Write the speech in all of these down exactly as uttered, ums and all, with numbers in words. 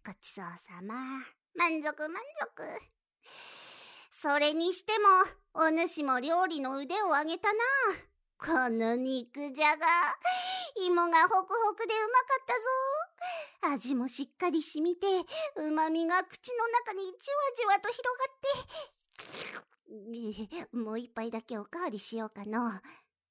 ごちそうさま。満足満足。それにしても、お主も料理の腕を上げたな。この肉じゃが、芋がホクホクでうまかったぞ。味もしっかりしみて、うまみが口の中にじわじわと広がって。もう一杯だけおかわりしようかの。ん？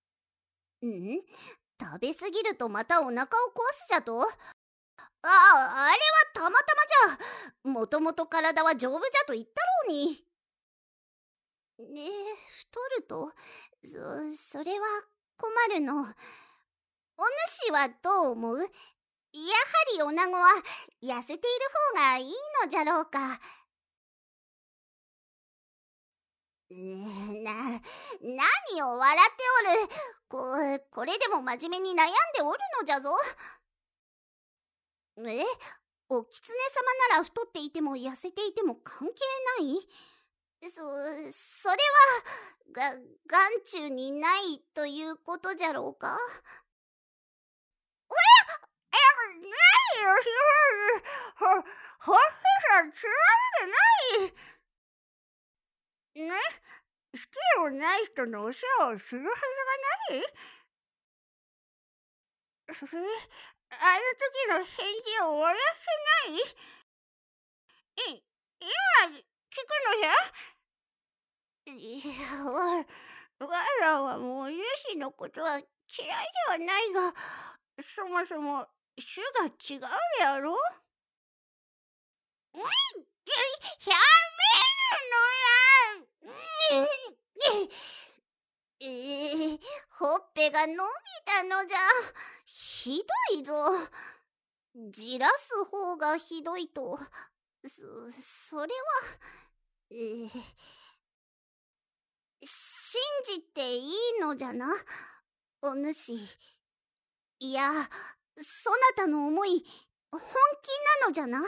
食べすぎるとまたお腹を壊すじゃと？ああ、あれはたまたまじゃ。もともと体は丈夫じゃと言ったろうに。ねえ、太ると、そ、それは困るの。お主はどう思う？やはり女子は痩せている方がいいのじゃろうか。な、何を笑っておる。こ、これでも真面目に悩んでおるのじゃぞ。え？お狐様なら太っていても痩せていても関係ない？そ、それは、が、眼中にないということじゃろうか？え？え、何よ、ひどい。ほ、ほっぺがつられてない。ね？好きでもない人のお世話をするはずがない？それ、あの時の返事を思い出せない？い、今、聞くのじゃ？いや、わ、わらはもうユシのことは嫌いではないが、そもそも種が違うやろ？うん、やめるのや。えー、ほっぺが伸びたのじゃ。ひどいぞ。じらす方がひどいと、そ、それは、えー、信じていいのじゃな、お主。いや、そなたの思い、本気なのじゃな。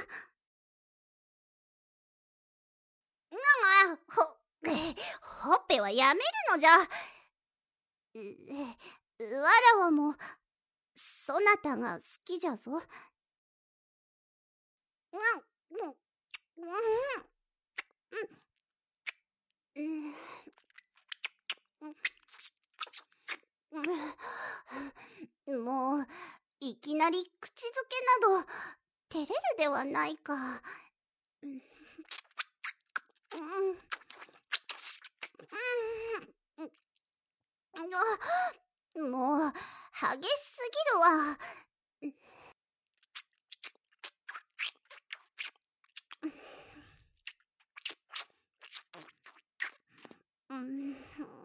がが、ほ、ほっぺはやめるのじゃ。う、わらわも、そなたが好きじゃぞ。うん、うん、うん、うん、もう、いきなり口づけなど、照れるではないか。うん、うん、もう、激しすぎるわ。うん、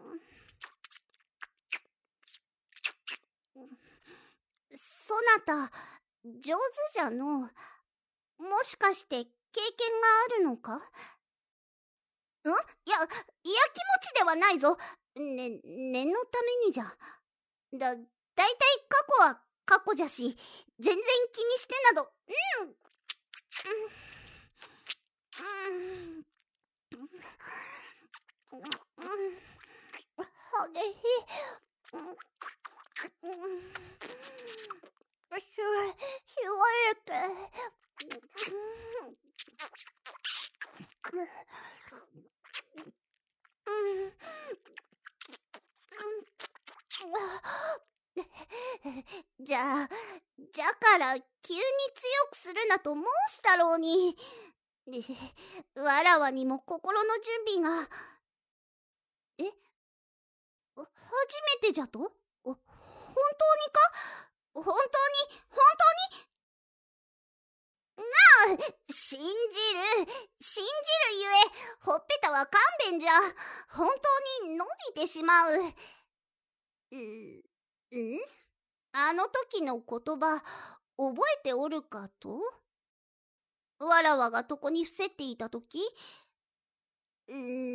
そなた、上手じゃの。もしかして経験があるのか？ん？いや、やきもちではないぞ。ね、念のためにじゃ。だ、だいたい過去は過去じゃし、全然気にしてなど、うん。うん。うん。はげひ。うん。ひわ、ひわれて。じゃあ、じゃから急に強くするなと申したろうに。わらわにも心の準備が。え？初めてじゃと？本当にか？本当に、本当に？なあ、信じる、信じるゆえ、ほっぺたは勘弁じゃ。本当に伸びてしまう。う、ん？あの時の言葉、覚えておるかと？わらわが床に伏せっていた時？うー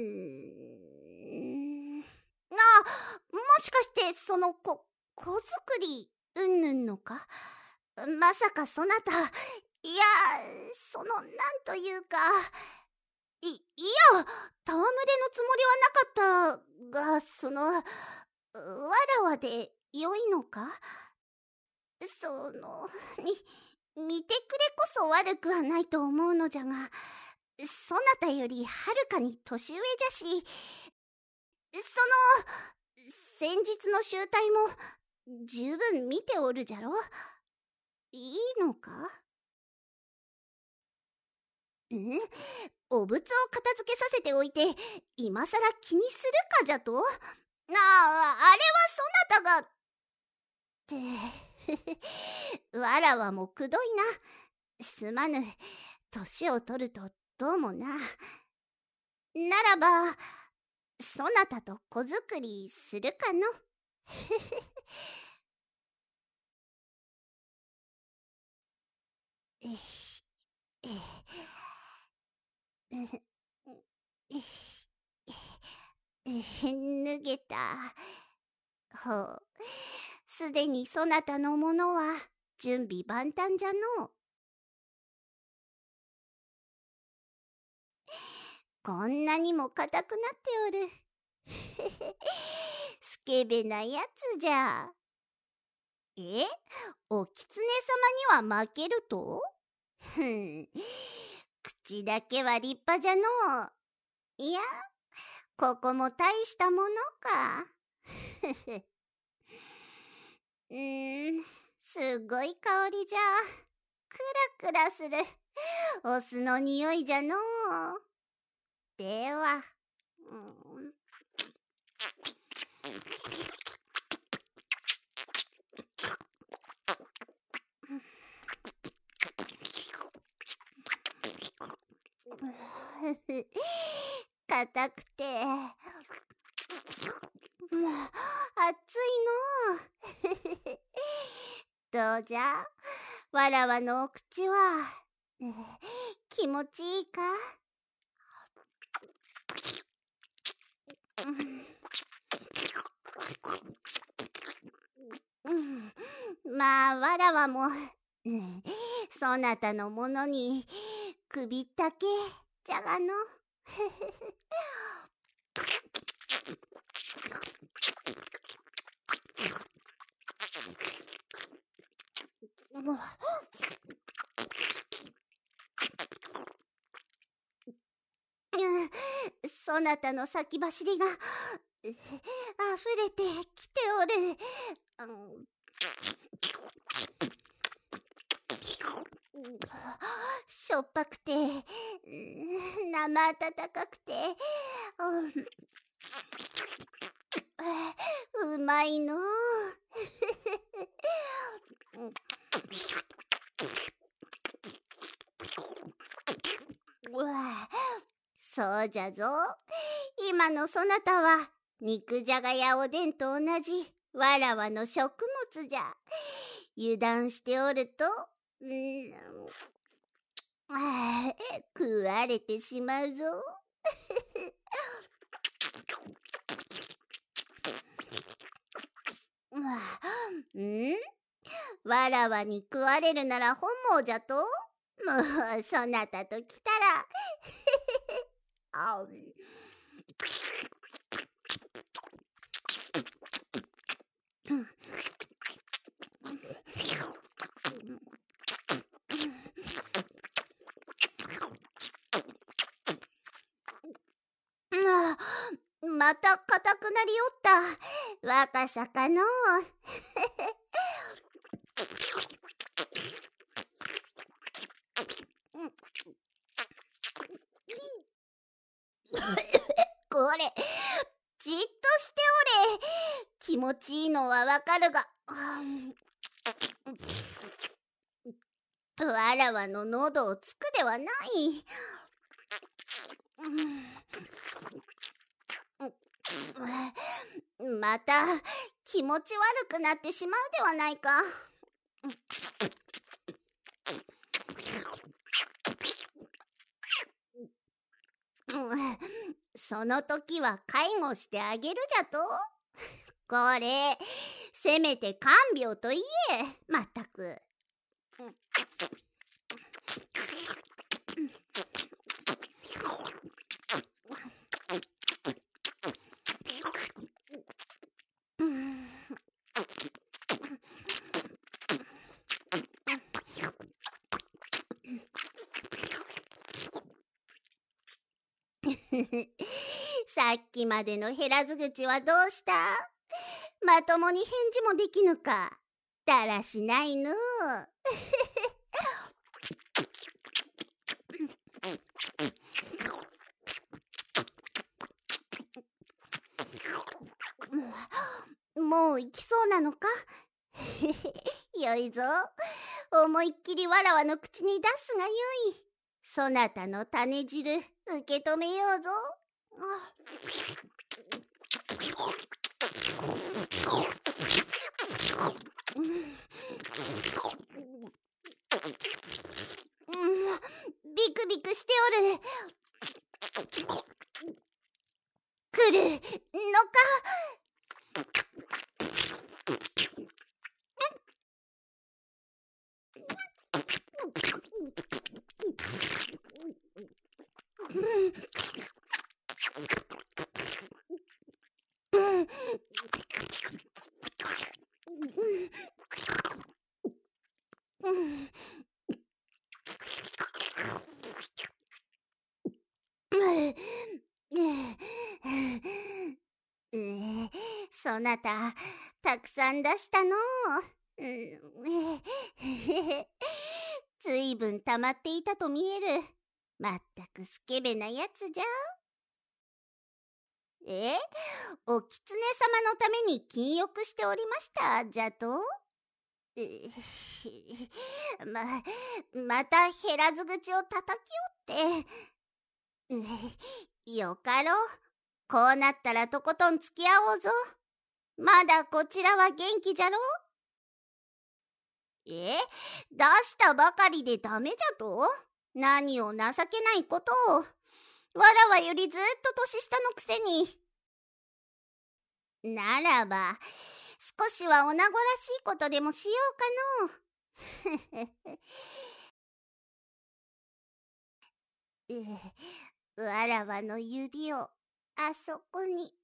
ん。あ、もしかしてそのこ、子作り、うんぬんのか？まさかそなた、いや、その、なんというか、い、いや、戯れのつもりはなかったが、その、わらわでよいのか？その、み、 見てくれこそ悪くはないと思うのじゃが、そなたよりはるかに年上じゃし、その先日の集大も十分見ておるじゃろ。いいのか？ん？お物を片付けさせておいて今さら気にするかじゃと？ああ、あれはそなたがってわらわもくどいな。すまぬ。年を取るとどうもな。ならばそなたと子作りするかの。えええ脱げた。ほう、すでにそなたのものは準備万端じゃのう。こんなにも硬くなっておる。スケベなやつじゃ。え？お狐様には負けると？ふん、口だけは立派じゃのう。いや、ここも大したものか。うーん、すごい香りじゃ。クラクラする。お酢の匂いじゃのう。では、うん、硬くて、熱いのう。どうじゃ、わらわのお口は気持ちいいか？うん、まあわらわもそなたのものに首ったけじゃがの。そなたの先走りがあふれてきておる。しょっぱくて生温かくてうまいのう。そうじゃぞ。今のそなたは肉じゃがやおでんと同じわらわの食物じゃ。油断しておると、うん、あ食われてしまうぞ。ん？わらわに食われるなら本望じゃと？もうそなたときたらあまた硬くなりおった。若さかのう。これじっとしておれ。気持ちいいのはわかるが、わらわの喉をつくではない。また気持ち悪くなってしまうではないか。その時は介護してあげるじゃと。これせめて看病と言え。まったく。 さっきまでの減らず口はどうした？まともに返事もできぬか。だらしないのう。もう行きそうなのか？よいぞ。思いっきりわらわの口に出すがよい。そなたの種汁受け止めようぞ。うん、ビクビクしておる。来るのか？そなたたくさん出したのう。ずいぶんたまっていたと見える。まったくスケベなやつじゃ。え、お狐様のために禁欲しておりましたじゃと？ま、また減らず口を叩きおって。よかろう。こうなったらとことん付き合おうぞ。まだこちらは元気じゃろ？え、出したばかりでダメじゃと？何を情けないことを。わらわよりずっと年下のくせに。ならば少しはおなごらしいことでもしようかのう。わらわの指をあそこに。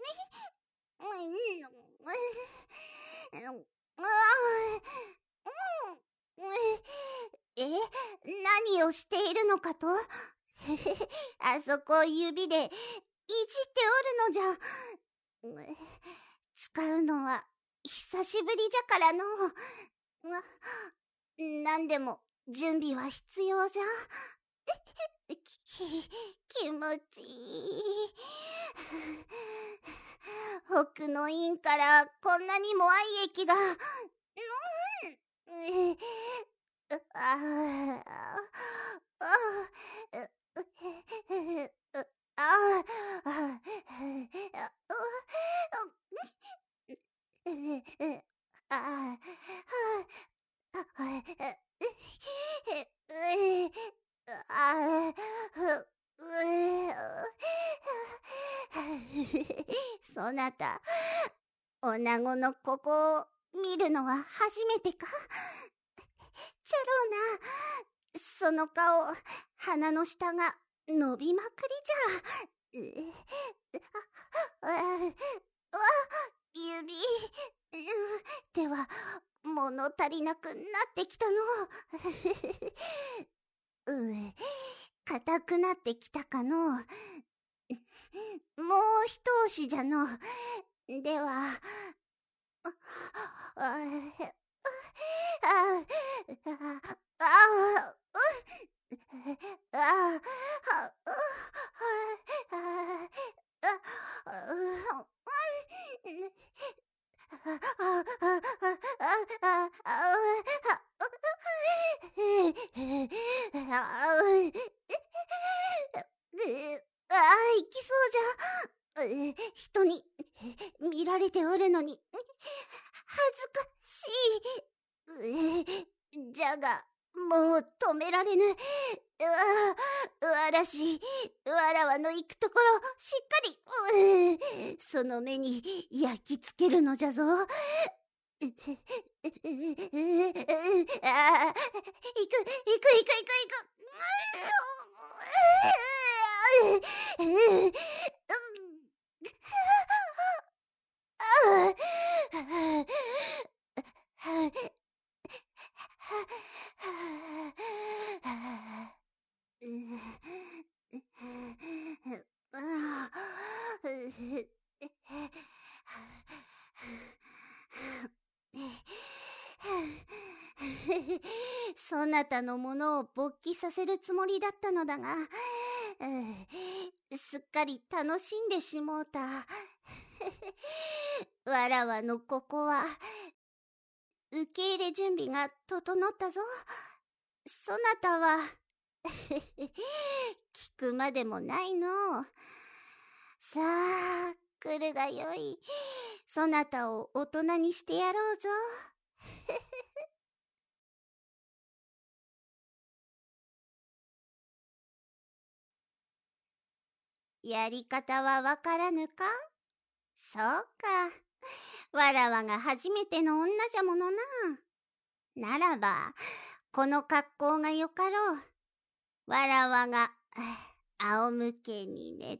え、何をしているのかと？あそこを指でいじっておるのじゃ。使うのは久しぶりじゃからの。なんでも準備は必要じゃ。き、気持ちいい。奥の院からこんなにも愛液が。ああそなた、おなごのここを見るのは初めてか？ちゃろうな。その顔、鼻の下が伸びまくりじゃ。あ、あ、指では物足りなくなってきたの。う硬くなってきたかの。もう一押しじゃの。では、あ、あ、あ、あ、ああ、いきそうじゃ。人に見られておるのに恥ずかしい。じゃがもう止められぬ。うわ、わらし、わらわの行くところしっかり、その目に焼き付けるのじゃぞ。ああ、行く、行く、行く、行く。 そなたのものを勃起させるつもりだったのだが、うん、すっかり楽しんでしもうた。わらわのここは受け入れ準備が整ったぞ。そなたは聞くまでもないの。さあ来るがよい。そなたを大人にしてやろうぞ。やり方はわからぬか？そうか。わらわが初めての女じゃものな。ならばこの格好がよかろう。わらわが仰向けに寝て、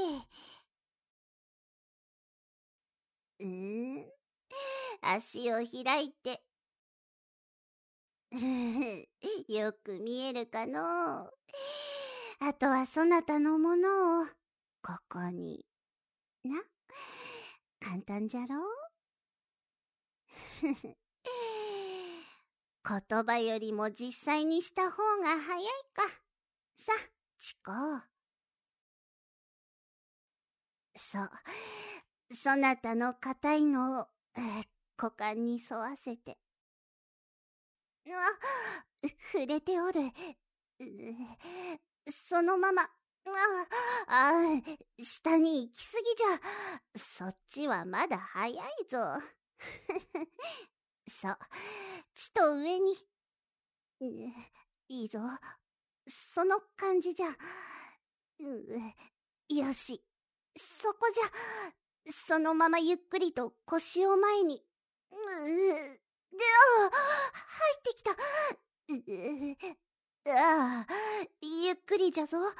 うーん、足を開いて、よく見えるかのう。あとはそなたのものをここにな。簡単じゃろ言葉よりも実際にした方が早いか。さ、ちこう。そう。そなたの硬いのを、えー股間に沿わせて。あ、触れておる。うそのまま。ああ、下に行きすぎじゃ。そっちはまだ早いぞ。そう、ちと上に。いいぞ。その感じじゃ。うよし。そこじゃ。そのままゆっくりと腰を前に。ううであ入ってきた。うああゆっくりじゃぞ。う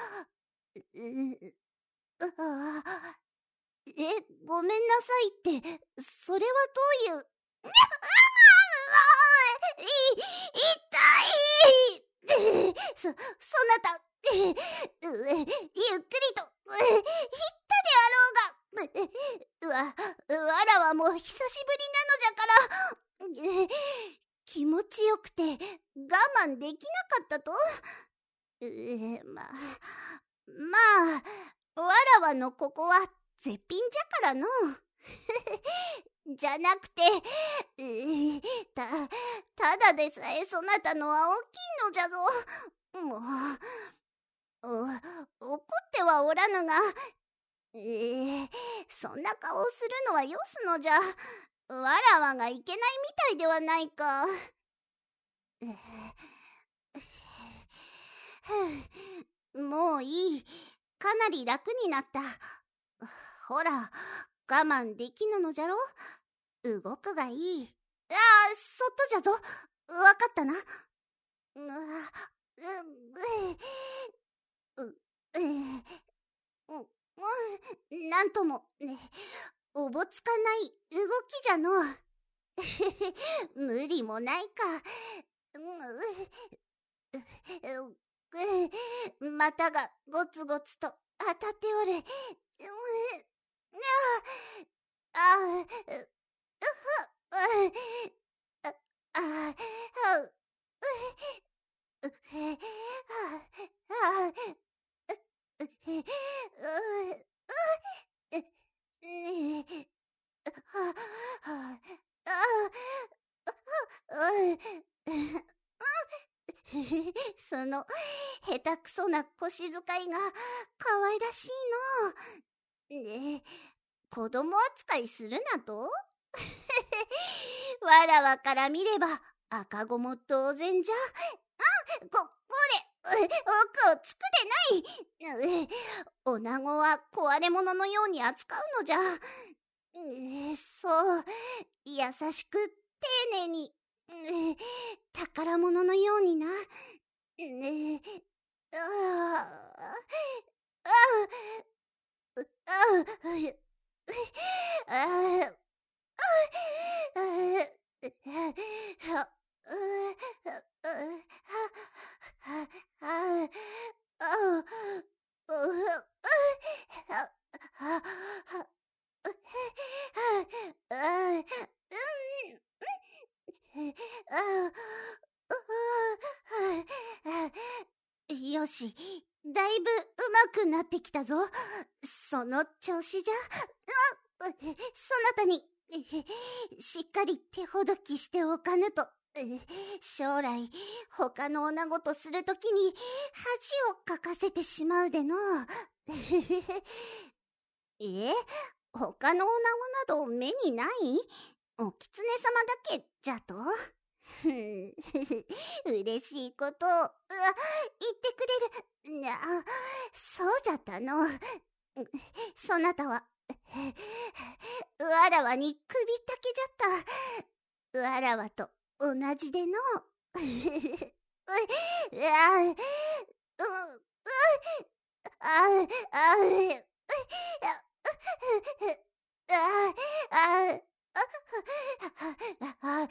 あえごめんなさいって、それはどういう。い痛いそ、そなた、ゆっくりと、言ったであろうが、わ、わらわも久しぶりなのじゃから、気持ちよくて我慢できなかったと。まあ、まあ、わらわのここは絶品じゃからの。じゃなくて、た、ただでさえそなたのは大きいのじゃぞ。もう、お、怒ってはおらぬが、えー、そんな顔をするのはよすのじゃ。わらわがいけないみたいではないか。もういい。かなり楽になった。ほら、我慢できぬのじゃろ。動くがいい。ああ、そっとじゃぞ。わかったな。ううううううなんとも、ね、おぼつかない動きじゃの。無理もないか。股がゴツゴツと当たっておる。ああ、ああ、その下手くそな腰遣いが可愛らしいの。ねえ、子供扱いするなと。わらわから見れば赤子も同然じゃ。こ、これ、奥をつくでない。女子は壊れ物のように扱うのじゃ。そう、優しく丁寧に、宝物のようにな。ああ、ああ、ああ、 し、だいぶうまくなってきたぞ。その調子じゃ、うっ、そなたに、しっかり手ほどきしておかぬと、将来、他の女子とするときに、恥をかかせてしまうでの。え他の女子など目にない？お狐様だけじゃと？嬉しいことを、うわ、言ってくれる。なあ、そうじゃったの。そなたは、わらわに首ったけじゃった。わらわと同じでの。う、うわ、う、う、あ、あ、う、あ、あ、あ、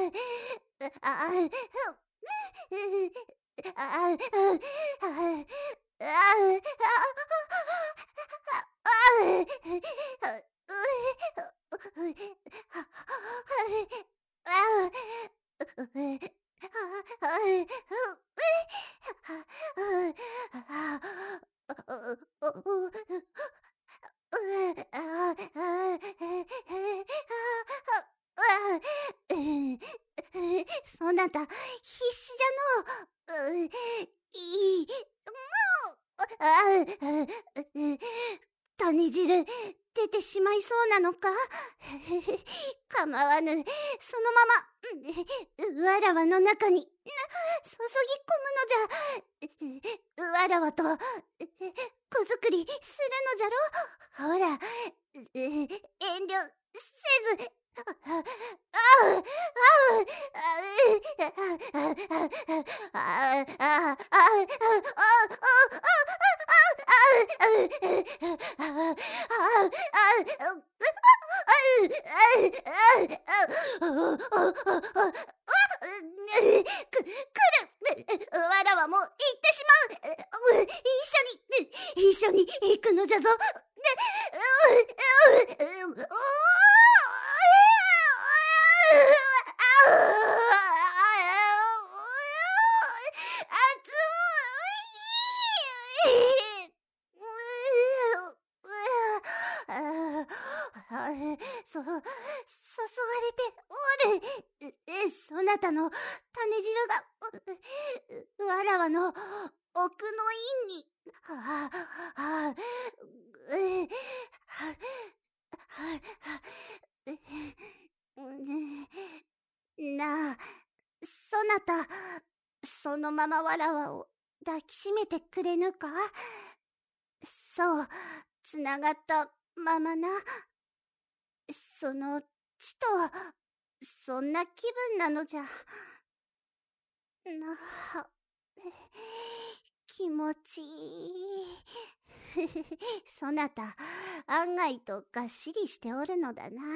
そなた必死じゃのう。いい、もう、ああ、種汁出てしまいそうなのか？かまわぬ、そのままわらわの中に注ぎ込むのじゃ。わらわと子作りするのじゃろ。ほら、遠慮せず。ああ、あう、あう、あう、ああ、ああ、く、来る。わらわも行ってしまう。一緒に、一緒に行くのじゃぞ。そ、注がれておる。そなたの種汁が、わらわの奥の院に、はあ、はあ、う、は、なあ、そなた、そのままわらわを抱きしめてくれぬか？そう、つながったままな。その血と、そんな気分なのじゃ。なあ、気持ちいい。そなた、案外とがっしりしておるのだな。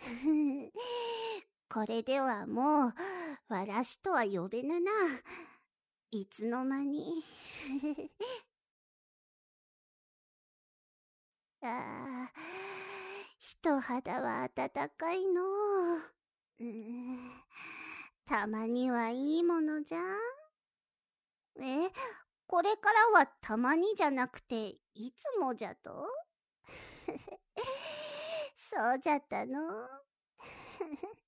これではもう、わらしとは呼べぬな。いつの間に。ああ、人肌は暖かいのう。うーん、たまにはいいものじゃ。え、これからはたまにじゃなくて、いつもじゃと？そうじゃったの。